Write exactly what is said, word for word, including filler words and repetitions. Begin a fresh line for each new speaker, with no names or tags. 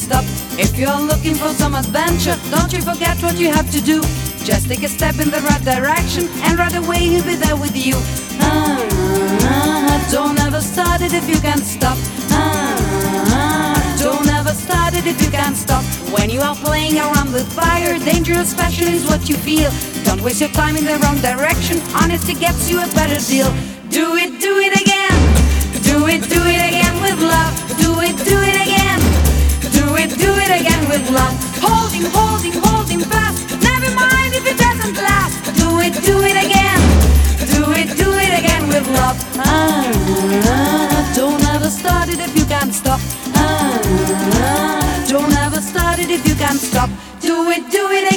stop. If you're looking for some adventure, don't you forget what you have to do. Just take a step in the right direction, and right away he'll be there with you. Ah, ah, don't ever start it if you can't stop. Ah, ah, don't ever start it if you can't stop. When you are playing around with fire, dangerous passion is what you feel. Don't waste your time in the wrong direction. Honesty gets you a better deal. Do it, do it again. Do it, do it again with love. Do it, do it again. Do it, do it again with love. Hold him, hold him, hold him fast. Never mind if it doesn't last. Do it, do it again. Do it, do it again with love. Ah, ah, don't ever start it if you can't stop. Ah, ah, don't ever start it if you can't stop. Do it, do it again.